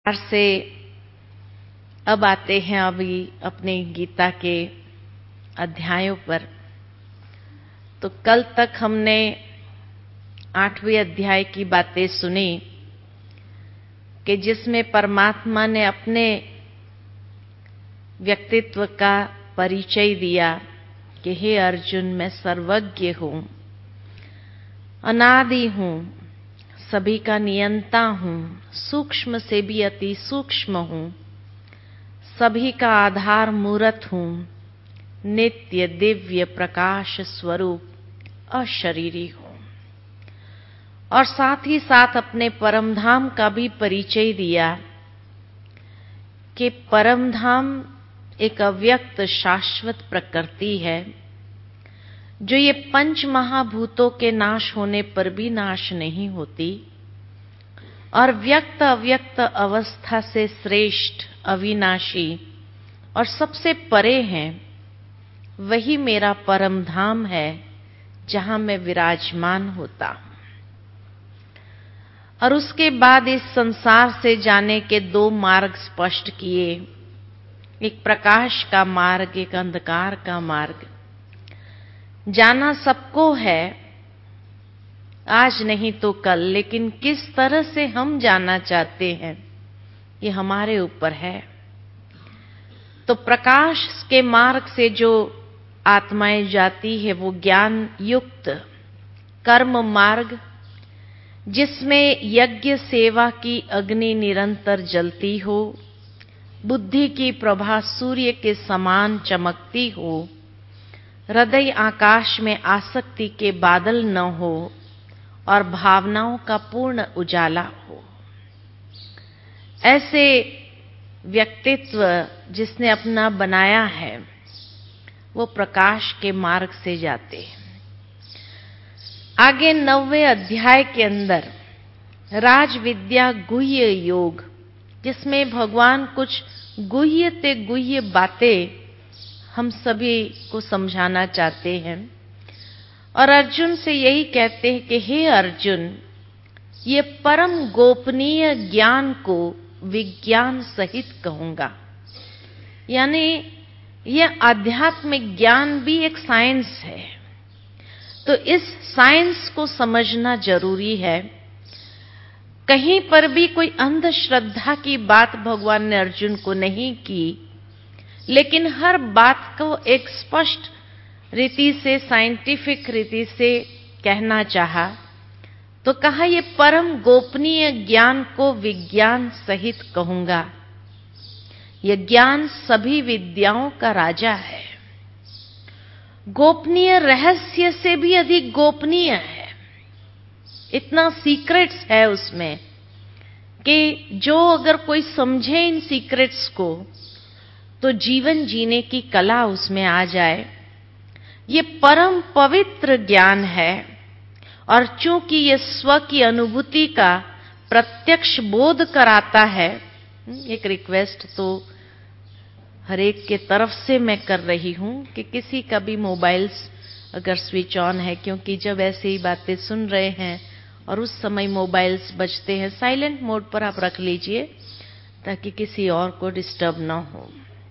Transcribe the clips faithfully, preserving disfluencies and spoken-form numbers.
से अब आते हैं अभी अपने गीता के अध्यायों पर। तो कल तक हमने आठवें अध्याय की बातें सुनी कि जिसमें परमात्मा ने अपने व्यक्तित्व का परिचय दिया कि हे अर्जुन, मैं सर्वज्ञ हूं, अनादि हूं, सभी का नियंता हूं, सूक्ष्म से भी अति सूक्ष्म हूं, सभी का आधार मूरत हूं, नित्य दिव्य प्रकाश स्वरूप अशरीरी हूं। और साथ ही साथ अपने परमधाम का भी परिचय दिया कि परमधाम एक अव्यक्त शाश्वत प्रकृति है जो ये पंच महाभूतों के नाश होने पर भी नाश नहीं होती और व्यक्त अव्यक्त अवस्था से श्रेष्ठ, अविनाशी और सबसे परे हैं। वही मेरा परम धाम है जहां मैं विराजमान होता हूं। और उसके बाद इस संसार से जाने के दो मार्ग स्पष्ट किए, एक प्रकाश का मार्ग, एक अंधकार का मार्ग। जाना सबको है, आज नहीं तो कल, लेकिन किस तरह से हम जाना चाहते हैं ये हमारे ऊपर है। तो प्रकाश के मार्ग से जो आत्माएं जाती है वो ज्ञान युक्त कर्म मार्ग, जिसमें यज्ञ सेवा की अग्नि निरंतर जलती हो, बुद्धि की प्रभा सूर्य के समान चमकती हो, हृदय आकाश में आसक्ति के बादल न हो और भावनाओं का पूर्ण उजाला हो। ऐसे व्यक्तित्व जिसने अपना बनाया है वो प्रकाश के मार्ग से जाते हैं। आगे नौवें अध्याय के अंदर राज विद्या गुह्य योग, जिसमें भगवान कुछ गुह्य ते गुह्य बातें हम सभी को समझाना चाहते हैं और अर्जुन से यही कहते हैं कि हे अर्जुन, ये परम गोपनीय ज्ञान को विज्ञान सहित कहूंगा। यानी यह आध्यात्मिक ज्ञान भी एक साइंस है, तो इस साइंस को समझना जरूरी है। कहीं पर भी कोई अंधश्रद्धा की बात भगवान ने अर्जुन को नहीं की, लेकिन हर बात को एक स्पष्ट रीति से, साइंटिफिक रीति से कहना चाहा। तो कहा ये परम गोपनीय ज्ञान को विज्ञान सहित कहूंगा। यह ज्ञान सभी विद्याओं का राजा है, गोपनीय रहस्य से भी अधिक गोपनीय है। इतना सीक्रेट्स है उसमें कि जो अगर कोई समझे इन सीक्रेट्स को तो जीवन जीने की कला उसमें आ जाए। ये परम पवित्र ज्ञान है और चूंकि ये स्व की अनुभूति का प्रत्यक्ष बोध कराता है, एक रिक्वेस्ट तो हर एक के तरफ से मैं कर रही हूं कि किसी का भी मोबाइल्स अगर स्विच ऑन है, क्योंकि जब ऐसे ही बातें सुन रहे हैं और उस समय मोबाइल्स बजते हैं, साइलेंट मोड पर आप रख लीजिए ताकि किसी और को डिस्टर्ब ना हो।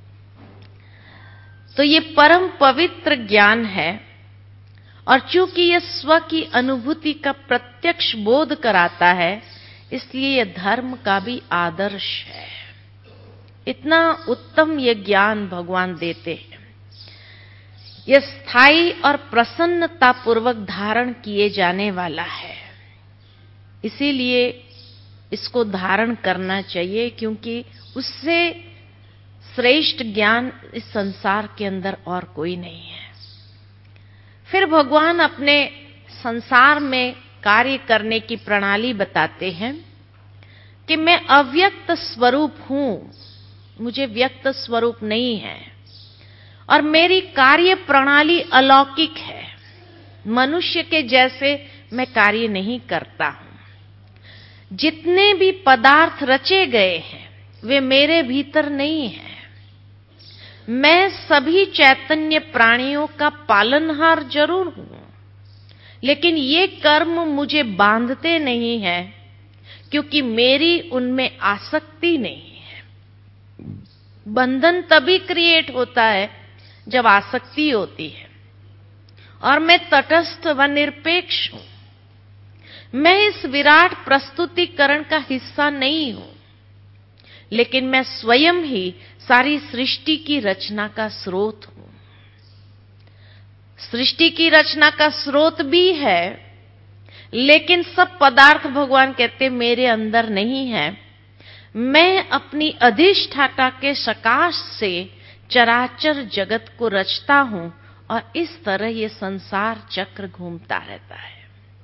तो ये परम पवित्र ज्ञान है और चूंकि यह स्व की अनुभूति का प्रत्यक्ष बोध कराता है, इसलिए यह धर्म का भी आदर्श है। इतना उत्तम यह ज्ञान भगवान देते हैं। यह स्थायी और प्रसन्नता पूर्वक धारण किए जाने वाला है, इसीलिए इसको धारण करना चाहिए, क्योंकि उससे श्रेष्ठ ज्ञान इस संसार के अंदर और कोई नहीं है। फिर भगवान अपने संसार में कार्य करने की प्रणाली बताते हैं कि मैं अव्यक्त स्वरूप हूं, मुझे व्यक्त स्वरूप नहीं है और मेरी कार्य प्रणाली अलौकिक है। मनुष्य के जैसे मैं कार्य नहीं करता हूं। जितने भी पदार्थ रचे गए हैं वे मेरे भीतर नहीं हैं। मैं सभी चैतन्य प्राणियों का पालनहार जरूर हूं, लेकिन ये कर्म मुझे बांधते नहीं है क्योंकि मेरी उनमें आसक्ति नहीं है। बंधन तभी क्रिएट होता है जब आसक्ति होती है, और मैं तटस्थ व निरपेक्ष हूं। मैं इस विराट प्रस्तुतिकरण का हिस्सा नहीं हूं, लेकिन मैं स्वयं ही सारी सृष्टि की रचना का स्रोत हूं। सृष्टि की रचना का स्रोत भी है, लेकिन सब पदार्थ भगवान कहते मेरे अंदर नहीं है। मैं अपनी अधिष्ठाता के सकाश से चराचर जगत को रचता हूं, और इस तरह ये संसार चक्र घूमता रहता है।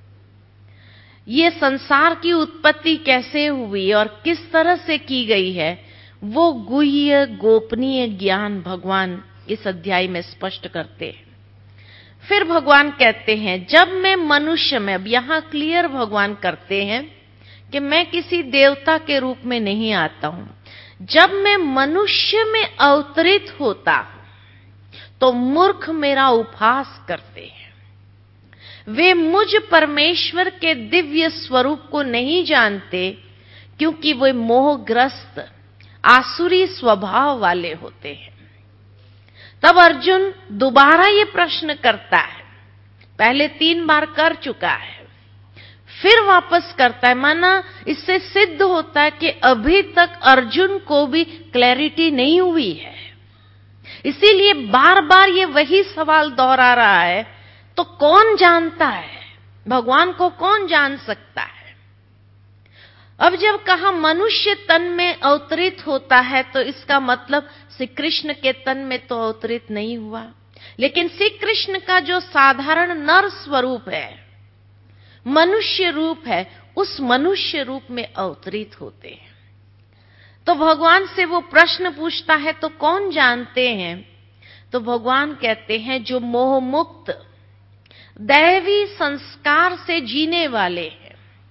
ये संसार की उत्पत्ति कैसे हुई और किस तरह से की गई है, वो गुह्य गोपनीय ज्ञान भगवान इस अध्याय में स्पष्ट करते हैं। फिर भगवान कहते हैं, जब मैं मनुष्य में, अब यहां क्लियर भगवान करते हैं कि मैं किसी देवता के रूप में नहीं आता हूं। जब मैं मनुष्य में अवतरित होता हूं तो मूर्ख मेरा उपहास करते हैं। वे मुझ परमेश्वर के दिव्य स्वरूप को नहीं जानते, क्योंकि वे मोहग्रस्त आसुरी स्वभाव वाले होते हैं। तब अर्जुन दोबारा ये प्रश्न करता है, पहले तीन बार कर चुका है, फिर वापस करता है। माना इससे सिद्ध होता है कि अभी तक अर्जुन को भी क्लैरिटी नहीं हुई है, इसीलिए बार बार ये वही सवाल दोहरा रहा है। तो कौन जानता है? भगवान को कौन जान सकता है? अब जब कहा मनुष्य तन में अवतरित होता है, तो इसका मतलब श्री कृष्ण के तन में तो अवतरित नहीं हुआ, लेकिन श्री कृष्ण का जो साधारण नर स्वरूप है, मनुष्य रूप है, उस मनुष्य रूप में अवतरित होते हैं। तो भगवान से वो प्रश्न पूछता है, तो कौन जानते हैं? तो भगवान कहते हैं, जो मोह मुक्त दैवी संस्कार से जीने वाले हैं,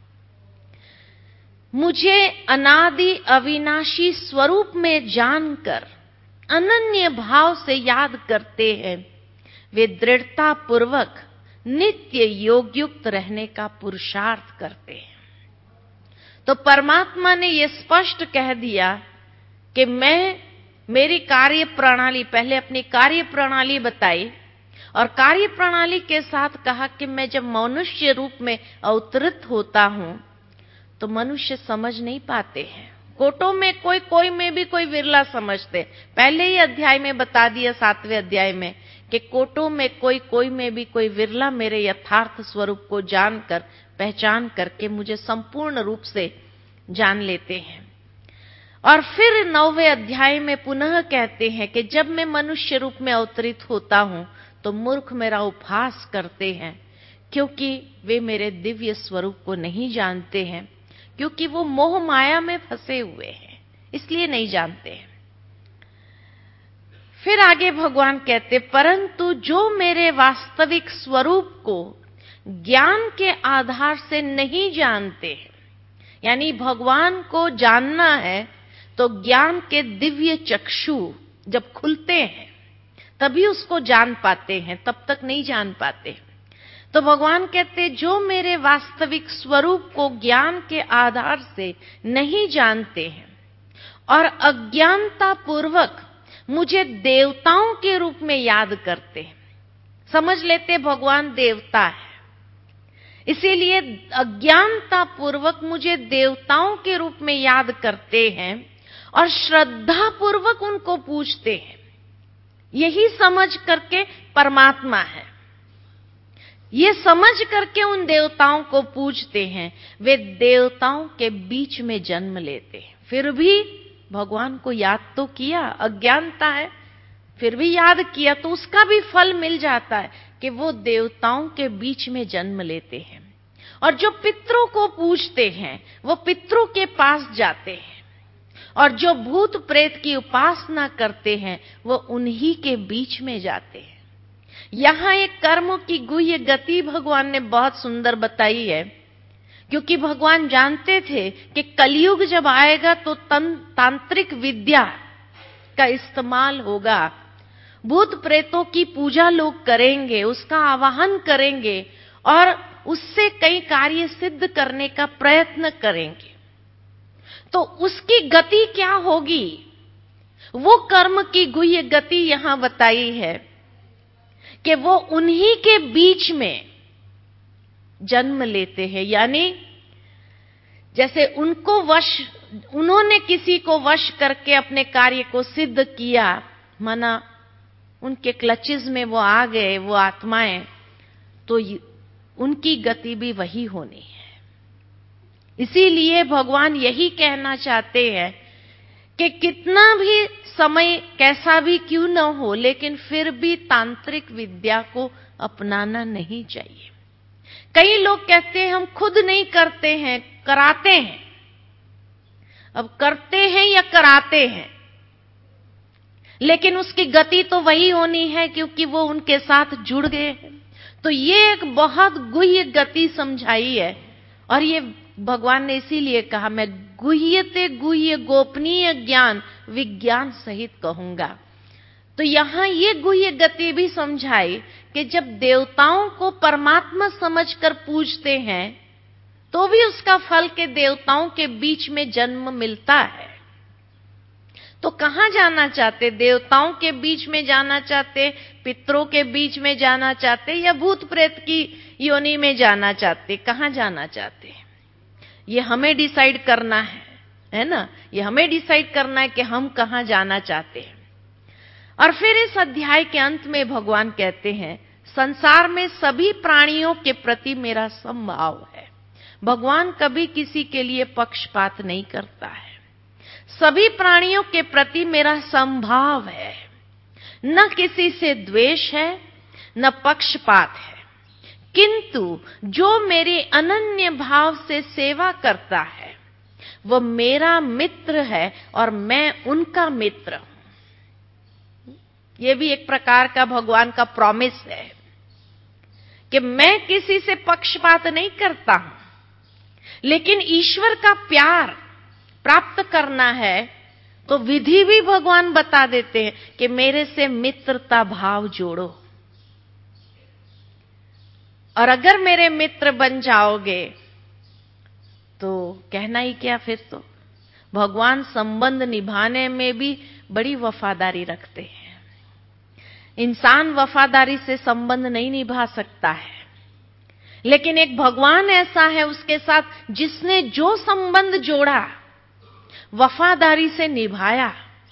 मुझे अनादि अविनाशी स्वरूप में जानकर अनन्य भाव से याद करते हैं, वे दृढ़ता पूर्वक नित्य योग युक्त रहने का पुरुषार्थ करते हैं। तो परमात्मा ने यह स्पष्ट कह दिया कि मैं, मेरी कार्य प्रणाली, पहले अपनी कार्य प्रणाली बताई, और कार्य प्रणाली के साथ कहा कि मैं जब मनुष्य रूप में अवतरित होता हूं तो मनुष्य समझ नहीं पाते हैं। कोटों में कोई कोई में भी कोई विरला समझते। पहले ही अध्याय में बता दिया, सातवें अध्याय में, कि कोटों में कोई कोई में भी कोई विरला मेरे यथार्थ स्वरूप को जानकर, पहचान करके मुझे संपूर्ण रूप से जान लेते हैं। और फिर नौवें अध्याय में पुनः कहते हैं कि जब मैं मनुष्य रूप में अवतरित होता हूं तो मूर्ख मेरा उपहास करते हैं, क्योंकि वे मेरे दिव्य स्वरूप को नहीं जानते हैं, क्योंकि वो मोह माया में फंसे हुए हैं, इसलिए नहीं जानते हैं। फिर आगे भगवान कहते, परंतु जो मेरे वास्तविक स्वरूप को ज्ञान के आधार से नहीं जानते हैं, यानी भगवान को जानना है तो ज्ञान के दिव्य चक्षु जब खुलते हैं तभी उसको जान पाते हैं, तब तक नहीं जान पाते। तो भगवान कहते, जो मेरे वास्तविक स्वरूप को ज्ञान के आधार से नहीं जानते हैं और अज्ञानता पूर्वक मुझे देवताओं के रूप में याद करते हैं, समझ लेते भगवान देवता है, इसीलिए अज्ञानता पूर्वक मुझे देवताओं के रूप में याद करते हैं और श्रद्धा पूर्वक उनको पूजते हैं, यही समझ करके परमात्मा है, ये समझ करके उन देवताओं को पूजते हैं। वे देवताओं के बीच में जन्म लेते हैं, फिर भी भगवान को याद तो किया, अज्ञानता है फिर भी याद किया, तो उसका भी फल मिल जाता है कि वो देवताओं के बीच में जन्म लेते हैं। और जो पितरों को पूजते हैं वो पितरों के पास जाते हैं, और जो भूत प्रेत की उपासना करते हैं वो उन्हीं के बीच में जाते हैं। यहां एक कर्मों की गुह्य गति भगवान ने बहुत सुंदर बताई है, क्योंकि भगवान जानते थे कि कलयुग जब आएगा तो तांत्रिक विद्या का इस्तेमाल होगा, भूत प्रेतों की पूजा लोग करेंगे, उसका आवाहन करेंगे और उससे कई कार्य सिद्ध करने का प्रयत्न करेंगे। तो उसकी गति क्या होगी? वो कर्म की गुह्य गति यहां बताई है कि वो उन्हीं के बीच में जन्म लेते हैं। यानी जैसे उनको वश, उन्होंने किसी को वश करके अपने कार्य को सिद्ध किया, माना उनके क्लचेस में वो आ गए वो आत्माएं, तो उनकी गति भी वही होनी है। इसीलिए भगवान यही कहना चाहते हैं कि कितना भी समय कैसा भी क्यों न हो, लेकिन फिर भी तांत्रिक विद्या को अपनाना नहीं चाहिए। कई लोग कहते हैं हम खुद नहीं करते हैं, कराते हैं। अब करते हैं या कराते हैं, लेकिन उसकी गति तो वही होनी है क्योंकि वो उनके साथ जुड़ गए हैं। तो ये एक बहुत गुह्य गति समझाई है, और ये भगवान ने इसीलिए कहा मैं गुह्यते गुह्य गोपनीय ज्ञान विज्ञान सहित कहूंगा। तो यहां ये गुह्य गति भी समझाई कि जब देवताओं को परमात्मा समझकर पूजते हैं तो भी उसका फल के देवताओं के बीच में जन्म मिलता है। तो कहां जाना चाहते? देवताओं के बीच में जाना चाहते, पितरों के बीच में जाना चाहते, या भूत प्रेत की योनि में जाना चाहते? कहां जाना चाहते? ये हमें डिसाइड करना है, है ना? ये हमें डिसाइड करना है कि हम कहां जाना चाहते हैं। और फिर इस अध्याय के अंत में भगवान कहते हैं संसार में सभी प्राणियों के प्रति मेरा समभाव है। भगवान कभी किसी के लिए पक्षपात नहीं करता है। सभी प्राणियों के प्रति मेरा समभाव है, न किसी से द्वेष है न पक्षपात है। किंतु जो मेरे अनन्य भाव से सेवा करता है वह मेरा मित्र है और मैं उनका मित्र हूं। यह भी एक प्रकार का भगवान का प्रॉमिस है कि मैं किसी से पक्षपात नहीं करता हूं, लेकिन ईश्वर का प्यार प्राप्त करना है तो विधि भी भगवान बता देते हैं कि मेरे से मित्रता भाव जोड़ो, और अगर मेरे मित्र बन जाओगे तो कहना ही क्या। फिर तो भगवान संबंध निभाने में भी बड़ी वफादारी रखते हैं। इंसान वफादारी से संबंध नहीं निभा सकता है, लेकिन एक भगवान ऐसा है उसके साथ जिसने जो संबंध जोड़ा वफादारी से निभाया।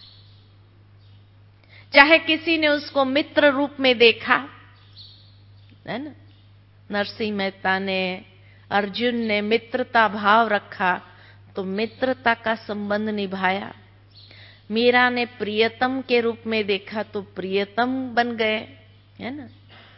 चाहे किसी ने उसको मित्र रूप में देखा, है ना? नरसिंह मेहता ने, अर्जुन ने मित्रता भाव रखा तो मित्रता का संबंध निभाया। मीरा ने प्रियतम के रूप में देखा तो प्रियतम बन गए, है ना?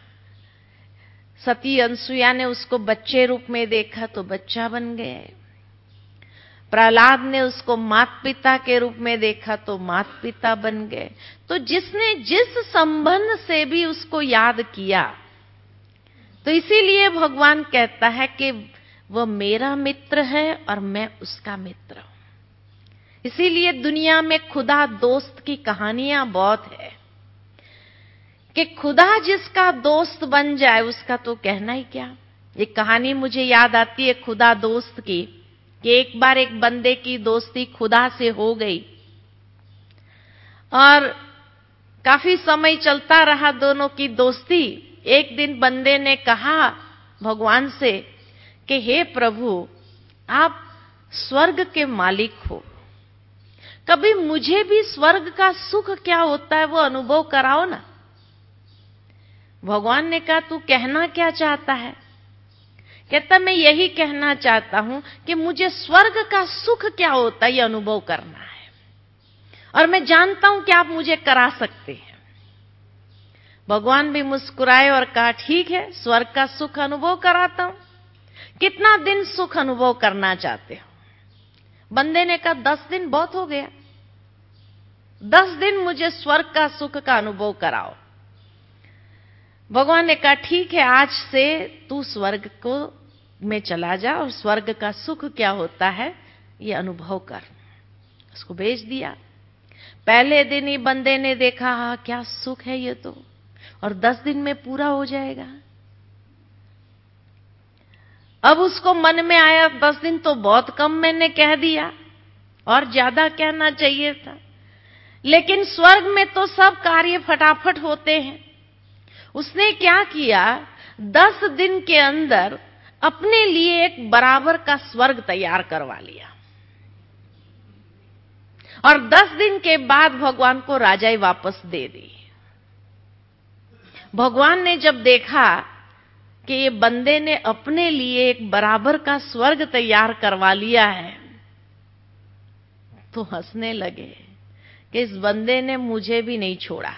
सती अनसुया ने उसको बच्चे रूप में देखा तो बच्चा बन गए। प्रहलाद ने उसको माता पिता के रूप में देखा तो माता पिता बन गए। तो जिसने जिस संबंध से भी उसको याद किया, तो इसीलिए भगवान कहता है कि वह मेरा मित्र है और मैं उसका मित्र हूं। इसीलिए दुनिया में खुदा दोस्त की कहानियां बहुत है कि खुदा जिसका दोस्त बन जाए उसका तो कहना ही क्या। एक कहानी मुझे याद आती है खुदा दोस्त की, कि एक बार एक बंदे की दोस्ती खुदा से हो गई और काफी समय चलता रहा दोनों की दोस्ती। एक दिन बंदे ने कहा भगवान से कि हे प्रभु, आप स्वर्ग के मालिक हो, कभी मुझे भी स्वर्ग का सुख क्या होता है वो अनुभव कराओ ना। भगवान ने कहा तू कहना क्या चाहता है? कहता मैं यही कहना चाहता हूं कि मुझे स्वर्ग का सुख क्या होता है ये अनुभव करना है, और मैं जानता हूं कि आप मुझे करा सकते हैं। भगवान भी मुस्कुराए और कहा ठीक है, स्वर्ग का सुख अनुभव कराता हूं। कितना दिन सुख अनुभव करना चाहते हो? बंदे ने कहा दस दिन बहुत हो गया, दस दिन मुझे स्वर्ग का सुख का अनुभव कराओ। भगवान ने कहा ठीक है, आज से तू स्वर्ग को में चला जा और स्वर्ग का सुख क्या होता है ये अनुभव कर। उसको भेज दिया। पहले दिन ही बंदे ने देखा हाँ क्या सुख है ये तो, और दस दिन में पूरा हो जाएगा। अब उसको मन में आया दस दिन तो बहुत कम मैंने कह दिया, और ज्यादा कहना चाहिए था, लेकिन स्वर्ग में तो सब कार्य फटाफट होते हैं। उसने क्या किया, दस दिन के अंदर अपने लिए एक बराबर का स्वर्ग तैयार करवा लिया, और दस दिन के बाद भगवान को राजाई वापस दे दी। भगवान ने जब देखा कि ये बंदे ने अपने लिए एक बराबर का स्वर्ग तैयार करवा लिया है, तो हंसने लगे कि इस बंदे ने मुझे भी नहीं छोड़ा।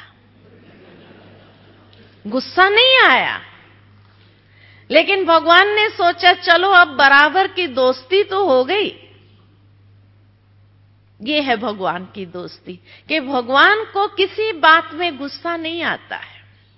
गुस्सा नहीं आया, लेकिन भगवान ने सोचा चलो अब बराबर की दोस्ती तो हो गई। ये है भगवान की दोस्ती, कि भगवान को किसी बात में गुस्सा नहीं आता है,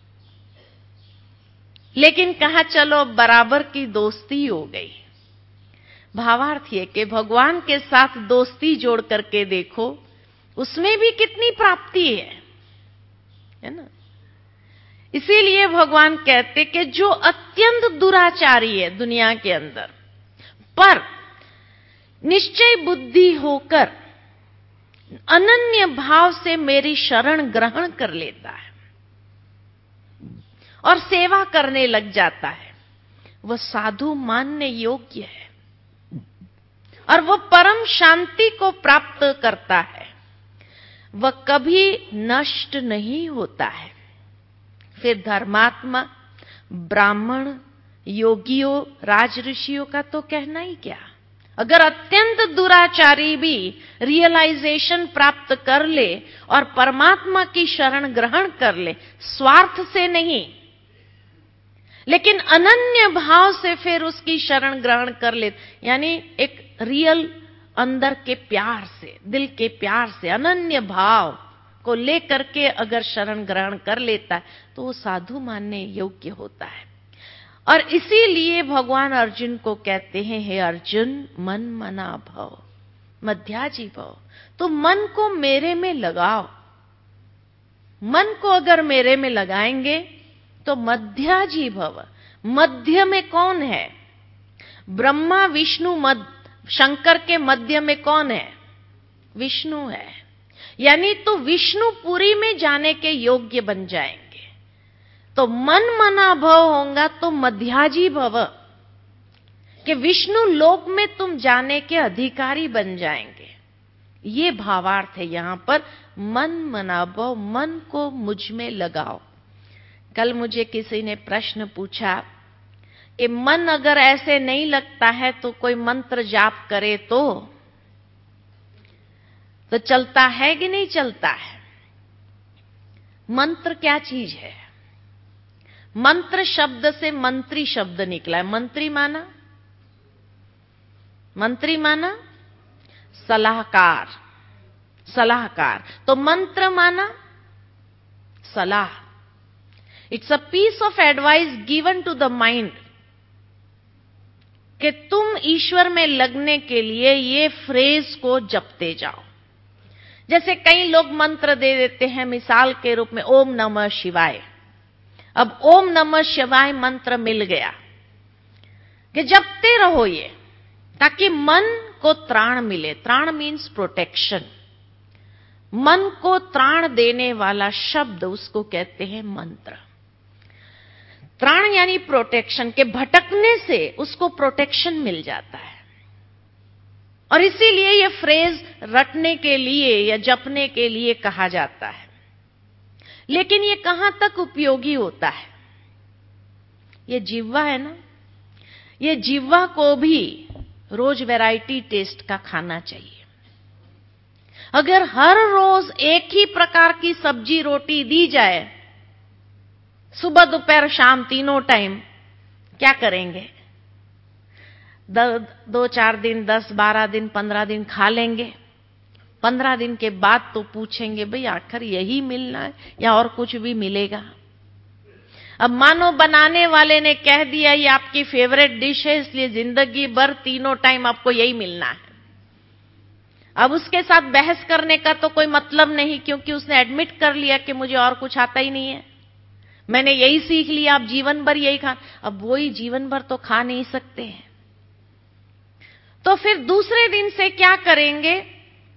लेकिन कहा चलो अब बराबर की दोस्ती हो गई। भावार्थ ये कि भगवान के साथ दोस्ती जोड़ करके देखो, उसमें भी कितनी प्राप्ति है, है ना। इसीलिए भगवान कहते कि जो अत्यंत दुराचारी है दुनिया के अंदर, पर निश्चय बुद्धि होकर अनन्य भाव से मेरी शरण ग्रहण कर लेता है और सेवा करने लग जाता है, वह साधु मानने योग्य है और वह परम शांति को प्राप्त करता है, वह कभी नष्ट नहीं होता है। फिर धर्मात्मा, ब्राह्मण, योगियों, राजऋषियों का तो कहना ही क्या। अगर अत्यंत दुराचारी भी रियलाइजेशन प्राप्त कर ले और परमात्मा की शरण ग्रहण कर ले, स्वार्थ से नहीं लेकिन अनन्य भाव से फिर उसकी शरण ग्रहण कर ले, यानी एक रियल अंदर के प्यार से, दिल के प्यार से, अनन्य भाव को लेकर के अगर शरण ग्रहण कर लेता है तो वो साधु मानने योग्य होता है। और इसीलिए भगवान अर्जुन को कहते हैं, हे अर्जुन मन मना भव मध्याजी भव, तो मन को मेरे में लगाओ। मन को अगर मेरे में लगाएंगे तो मध्याजी भव। मध्य में कौन है? ब्रह्मा विष्णु मध्य, शंकर के मध्य में कौन है? विष्णु है। यानी तो विष्णुपुरी में जाने के योग्य बन जाएंगे। तो मन मना भव होगा तो मध्याजी भव, कि विष्णु लोक में तुम जाने के अधिकारी बन जाएंगे। ये भावार्थ है यहां पर, मन मना भव, मन को मुझ में लगाओ। कल मुझे किसी ने प्रश्न पूछा कि मन अगर ऐसे नहीं लगता है तो कोई मंत्र जाप करे तो तो चलता है कि नहीं चलता है? मंत्र क्या चीज है? मंत्र शब्द से मंत्री शब्द निकला है। मंत्री माना मंत्री माना सलाहकार, सलाहकार। तो मंत्र माना सलाह। It's a piece of advice given to the mind, कि तुम ईश्वर में लगने के लिए ये फ्रेज को जपते जाओ। जैसे कई लोग मंत्र दे देते हैं मिसाल के रूप में ओम नमः शिवाय। अब ओम नमः शिवाय मंत्र मिल गया कि जपते रहो ये, ताकि मन को त्राण मिले। त्राण मीन्स प्रोटेक्शन। मन को त्राण देने वाला शब्द उसको कहते हैं मंत्र। त्राण यानी प्रोटेक्शन, के भटकने से उसको प्रोटेक्शन मिल जाता है। और इसीलिए यह फ्रेज रटने के लिए या जपने के लिए कहा जाता है। लेकिन यह कहां तक उपयोगी होता है? यह जिह्वा है ना, यह जिह्वा को भी रोज वैरायटी टेस्ट का खाना चाहिए। अगर हर रोज एक ही प्रकार की सब्जी रोटी दी जाए, सुबह दोपहर शाम तीनों टाइम, क्या करेंगे? दो चार दिन, दस बारह दिन, पंद्रह दिन खा लेंगे। पंद्रह दिन के बाद तो पूछेंगे भाई आखिर यही मिलना है या और कुछ भी मिलेगा? अब मानो बनाने वाले ने कह दिया ये आपकी फेवरेट डिश है, इसलिए जिंदगी भर तीनों टाइम आपको यही मिलना है। अब उसके साथ बहस करने का तो कोई मतलब नहीं, क्योंकि उसने एडमिट कर लिया कि मुझे और कुछ आता ही नहीं है, मैंने यही सीख लिया, अब जीवन भर यही खा। अब वही जीवन भर तो खा नहीं सकते हैं, तो फिर दूसरे दिन से क्या करेंगे?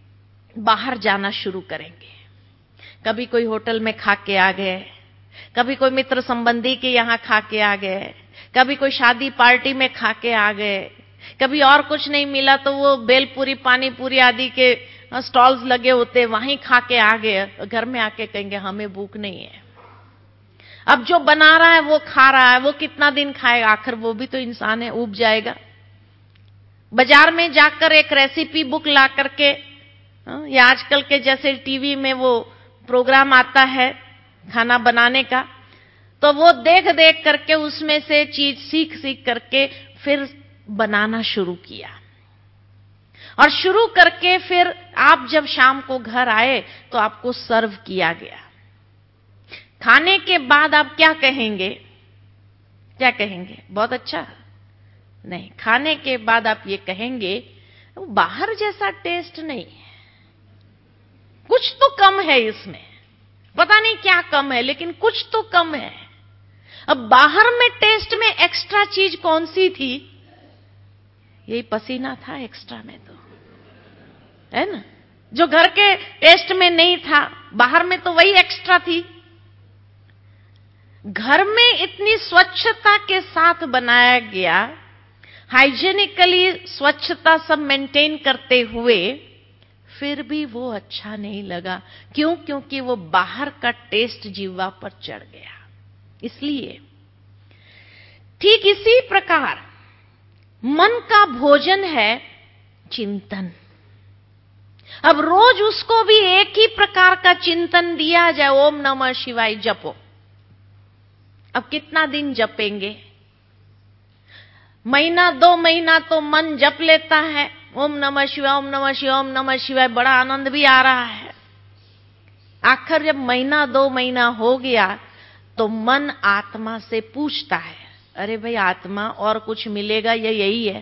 बाहर जाना शुरू करेंगे। कभी कोई होटल में खा के आ गए, कभी कोई मित्र संबंधी के यहाँ खा के आ गए, कभी कोई शादी पार्टी में खा के आ गए, कभी और कुछ नहीं मिला तो वो बेलपूरी पानी पूरी आदि के स्टॉल्स लगे होते वहीं खा के आ गए। घर में आके कहेंगे हमें भूख नहीं है। अब जो बना रहा है वो खा रहा है, वो कितना दिन खाएगा, आखिर वो भी तो इंसान है, ऊब जाएगा। बाजार में जाकर एक रेसिपी बुक ला करके, या आजकल के जैसे टीवी में वो प्रोग्राम आता है खाना बनाने का, तो वो देख देख करके उसमें से चीज सीख सीख करके फिर बनाना शुरू किया, और शुरू करके फिर आप जब शाम को घर आए तो आपको सर्व किया गया। खाने के बाद आप क्या कहेंगे? क्या कहेंगे? बहुत अच्छा? नहीं, खाने के बाद आप ये कहेंगे बाहर जैसा टेस्ट नहीं है, कुछ तो कम है इसमें, पता नहीं क्या कम है लेकिन कुछ तो कम है। अब बाहर में टेस्ट में एक्स्ट्रा चीज कौन सी थी? यही पसीना था एक्स्ट्रा में, तो है ना, जो घर के टेस्ट में नहीं था, बाहर में तो वही एक्स्ट्रा थी। घर में इतनी स्वच्छता के साथ बनाया गया, हाइजेनिकली स्वच्छता सब मेंटेन करते हुए, फिर भी वो अच्छा नहीं लगा। क्यों? क्योंकि वो बाहर का टेस्ट जीवा पर चढ़ गया। इसलिए ठीक इसी प्रकार मन का भोजन है चिंतन। अब रोज उसको भी एक ही प्रकार का चिंतन दिया जाए, ओम नमः शिवाय जपो। अब कितना दिन जपेंगे? महीना दो महीना तो मन जप लेता है, ओम नमः शिवाय, ओम नमः शिवाय, ओम नमः शिवाय, बड़ा आनंद भी आ रहा है। आखिर जब महीना दो महीना हो गया तो मन आत्मा से पूछता है, अरे भाई आत्मा, और कुछ मिलेगा या यही है?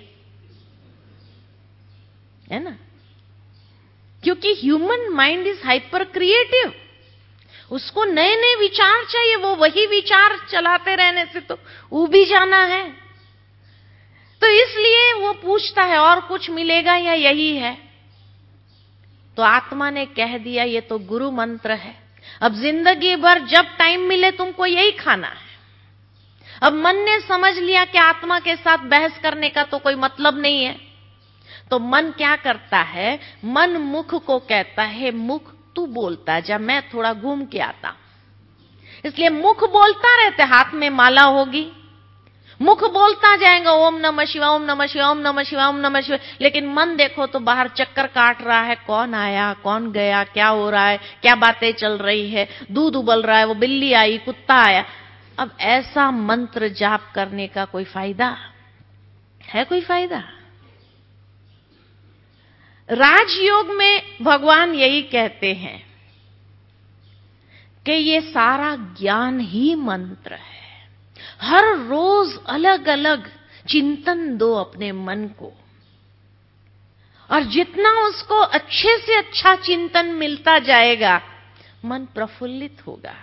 है ना? क्योंकि human mind is hyper creative, उसको नए नए विचार चाहिए, वो वही विचार चलाते रहने से तो ऊब ही जाना है। तो इसलिए वो पूछता है और कुछ मिलेगा या यही है? तो आत्मा ने कह दिया ये तो गुरु मंत्र है, अब जिंदगी भर जब टाइम मिले तुमको यही खाना है। अब मन ने समझ लिया कि आत्मा के साथ बहस करने का तो कोई मतलब नहीं है, तो मन क्या करता है? मन मुख को कहता है, मुख तू बोलता जा, मैं थोड़ा घूम के आता। इसलिए मुख बोलता रहते, हाथ में माला होगी, मुख बोलता जाएगा ओम नमः शिवाय, ओम नमः शिवाय, ओम नमः शिवाय, ओम नमः शिवाय, लेकिन मन देखो तो बाहर चक्कर काट रहा है, कौन आया, कौन गया, क्या हो रहा है, क्या बातें चल रही है, दूध उबल रहा है, वो बिल्ली आई, कुत्ता आया। अब ऐसा मंत्र जाप करने का कोई फायदा है? कोई फायदा? राजयोग में भगवान यही कहते हैं कि ये सारा ज्ञान ही मंत्र है। हर रोज अलग अलग चिंतन दो अपने मन को, और जितना उसको अच्छे से अच्छा चिंतन मिलता जाएगा, मन प्रफुल्लित होगा।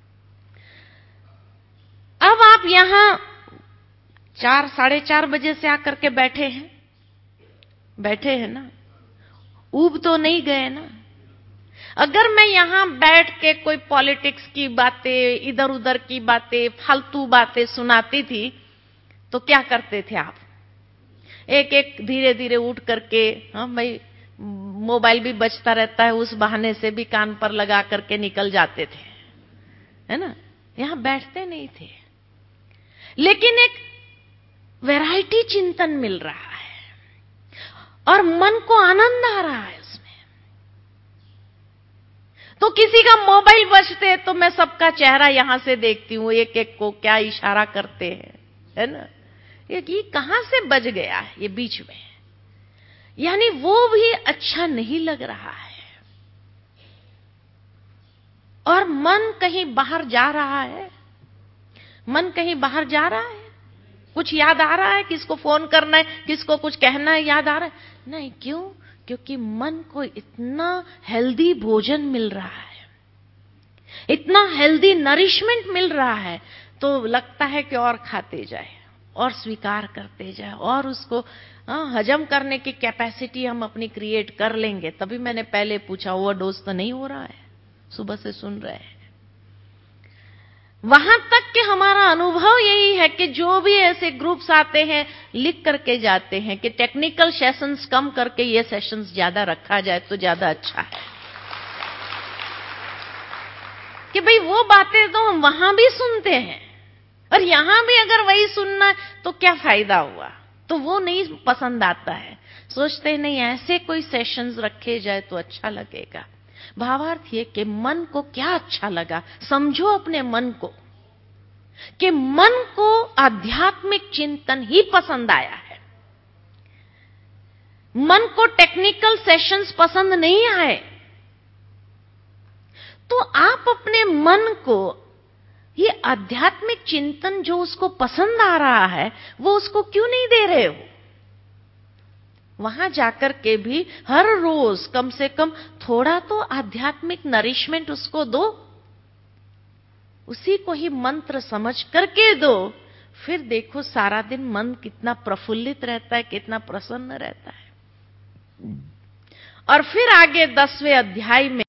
अब आप यहां चार साढ़े चार बजे से आकर के बैठे हैं, बैठे हैं ना, ऊब तो नहीं गए ना? अगर मैं यहां बैठ के कोई पॉलिटिक्स की बातें, इधर उधर की बातें, फालतू बातें सुनाती थी, तो क्या करते थे आप? एक एक धीरे धीरे उठ करके, हाँ भाई मोबाइल भी बजता रहता है, उस बहाने से भी कान पर लगा करके निकल जाते थे, है ना? यहां बैठते नहीं थे। लेकिन एक वैरायटी चिंतन मिल रहा है और मन को आनंद आ रहा है उसमें। तो किसी का मोबाइल बजते तो मैं सबका चेहरा यहां से देखती हूं, एक एक को क्या इशारा करते हैं, है ना? ये कहां से बज गया है ये बीच में, यानी वो भी अच्छा नहीं लग रहा है, और मन कहीं बाहर जा रहा है। मन कहीं बाहर जा रहा है, कुछ याद आ रहा है, किसको फोन करना है, किसको कुछ कहना है, याद आ रहा है? नहीं। क्यों? क्योंकि मन को इतना हेल्दी भोजन मिल रहा है, इतना हेल्दी नरिशमेंट मिल रहा है, तो लगता है कि और खाते जाए और स्वीकार करते जाए और उसको हाँ, हजम करने की कैपेसिटी हम अपनी क्रिएट कर लेंगे। तभी मैंने पहले पूछा ओवरडोज तो नहीं हो रहा है, सुबह से सुन रहे हैं। वहां तक कि हमारा अनुभव यही है कि जो भी ऐसे ग्रुप्स आते हैं लिख करके जाते हैं कि टेक्निकल सेशंस कम करके ये सेशंस ज्यादा रखा जाए तो ज्यादा अच्छा है, कि भाई वो बातें तो हम वहां भी सुनते हैं और यहां भी अगर वही सुनना है तो क्या फायदा हुआ। तो वो नहीं पसंद आता है, सोचते हैं नहीं ऐसे कोई सेशंस रखे जाए तो अच्छा लगेगा। भावार्थ ये कि मन को क्या अच्छा लगा, समझो अपने मन को, कि मन को आध्यात्मिक चिंतन ही पसंद आया है, मन को टेक्निकल सेशंस पसंद नहीं आए। तो आप अपने मन को ये आध्यात्मिक चिंतन जो उसको पसंद आ रहा है वो उसको क्यों नहीं दे रहे हो? वहां जाकर के भी हर रोज कम से कम थोड़ा तो आध्यात्मिक नरिशमेंट उसको दो, उसी को ही मंत्र समझ करके दो। फिर देखो सारा दिन मन कितना प्रफुल्लित रहता है, कितना प्रसन्न रहता है। और फिर आगे दसवें अध्याय में